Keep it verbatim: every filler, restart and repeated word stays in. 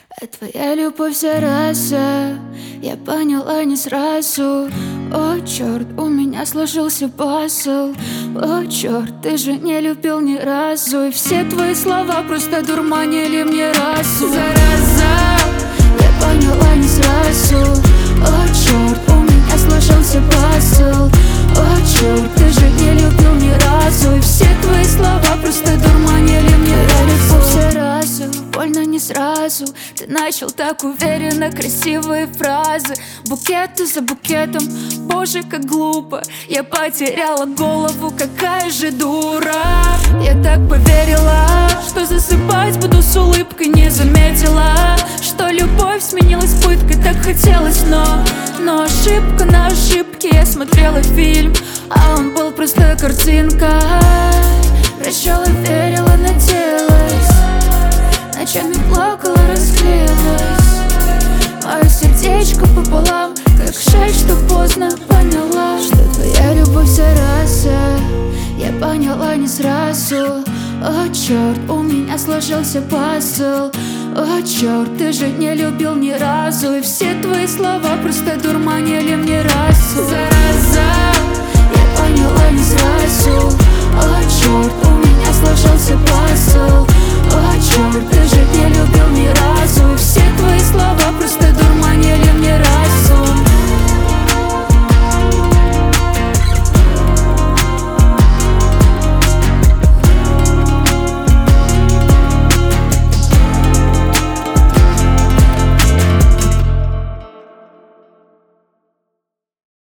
А твоя любовь зараза, я поняла не сразу. О, черт, у меня сложился пазл. О, черт, ты же не любил ни разу. И все твои слова просто дурманили мне разум. Зараза, я поняла не сразу. О, черт, у меня сложился пазл. О, черт, ты же не любил ни разу. И все твои слова просто дурманили мне разум. Все разу, больно не сразу. Ты начал так уверенно, красивые фразы. Букеты за букетом, боже, как глупо. Я потеряла голову, какая же дура. Я так поверила, что засыпать буду с улыбкой. Не заметила, что любовь сменилась пыткой. Так хотелось, но, но ошибка на ошибке. Я смотрела фильм, а он был просто картинкой. Прощала, верила, надеялась. Ночами плакала, расклеилась. Мое сердечко пополам, как жаль, что поздно поняла, что твоя любовь зараза. Я поняла не сразу. О, черт, у меня сложился пазл. О, черт, ты же не любил ни разу. И все твои слова просто дурманили мне разум. Зараза, я поняла не сразу.